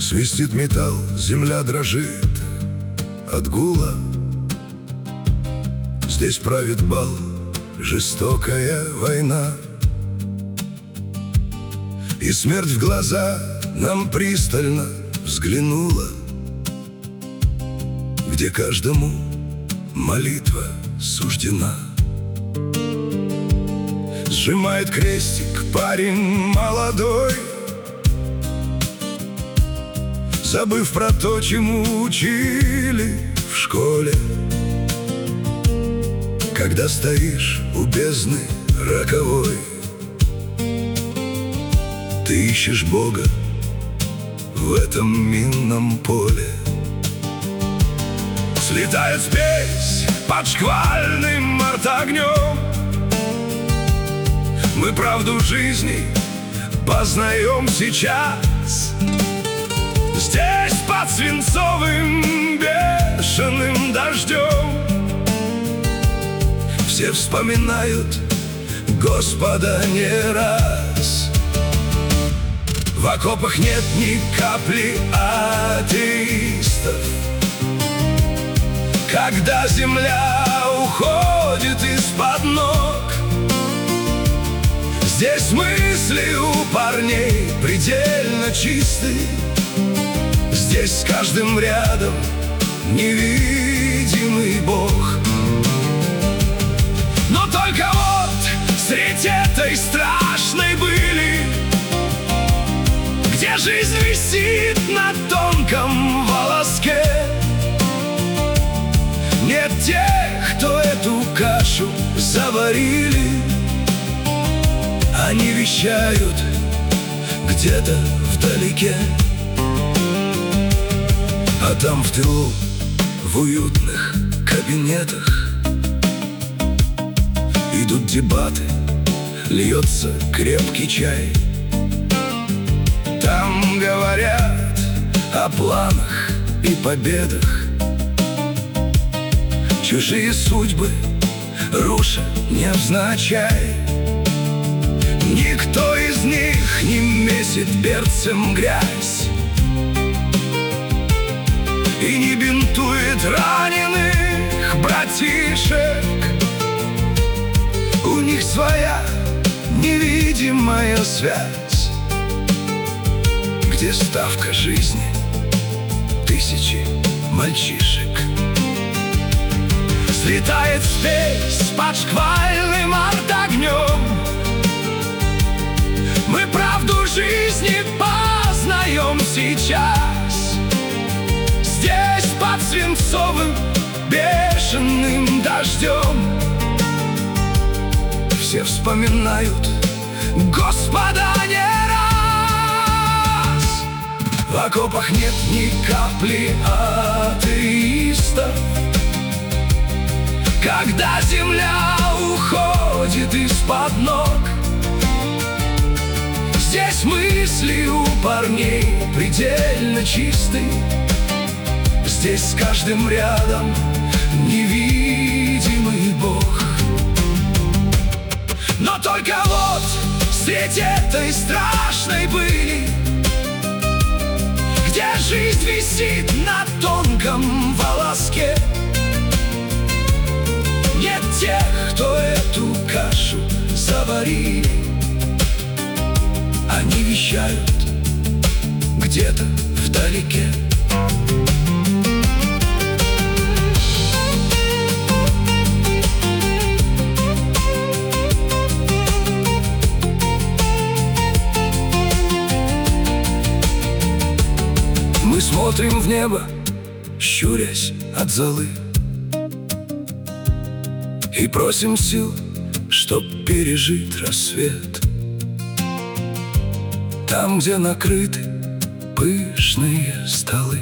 Свистит металл, земля дрожит от гула. Здесь правит бал, жестокая война. И смерть в глаза нам пристально взглянула, где каждому молитва суждена. Сжимает крестик парень молодой, забыв про то, чему учили в школе. Когда стоишь у бездны роковой, ты ищешь Бога в этом минном поле. Слетает спесь под шквальным артогнем. Мы правду жизни познаем сейчас. Здесь под свинцовым бешеным дождем все вспоминают Господа не раз. В окопах нет ни капли атеистов. Когда земля уходит из-под ног, здесь мысли у парней предельно чисты. Здесь с каждым рядом невидимый Бог. Но только вот средь этой страшной были, где жизнь висит на тонком волоске, нет тех, кто эту кашу заварили. Они вещают где-то вдалеке, а там в тылу, в уютных кабинетах идут дебаты, льется крепкий чай. Там говорят о планах и победах, чужие судьбы руша невзначай. Никто из них не месит перцем грязь и не бинтует раненых братишек. У них своя невидимая связь, где ставка жизни тысячи мальчишек. Слетает спесь под шквальным артогнем. Мы правду жизни познаем сейчас. Здесь под свинцовым бешеным дождем все вспоминают Господа не раз. В окопах нет ни капли атеистов. Когда земля уходит из-под ног, здесь мысли у парней предельно чисты. Здесь с каждым рядом невидимый Бог. Но только вот средь этой страшной были, где жизнь висит на тонком волоске, нет тех, кто эту кашу заварили. Они вещают где-то вдалеке. Мы смотрим в небо, щурясь от золы, и просим сил, чтоб пережить рассвет. Там, где накрыты пышные столы,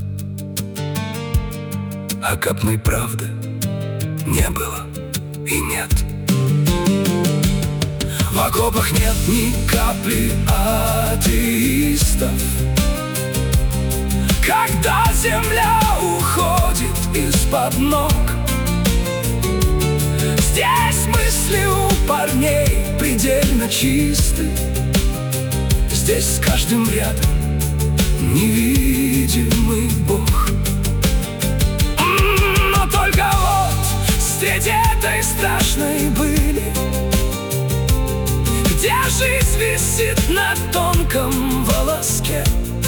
а капной правды не было и нет. В окопах нет ни капли атеистов. Когда земля уходит из-под ног, здесь мысли у парней предельно чисты. Здесь с каждым рядом невидимый Бог. Но только вот среди этой страшной были, где жизнь висит на тонком волоске,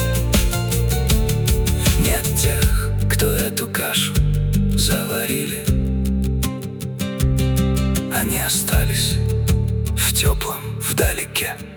нет тех, кто эту кашу заварили. Они остались в теплом вдалеке.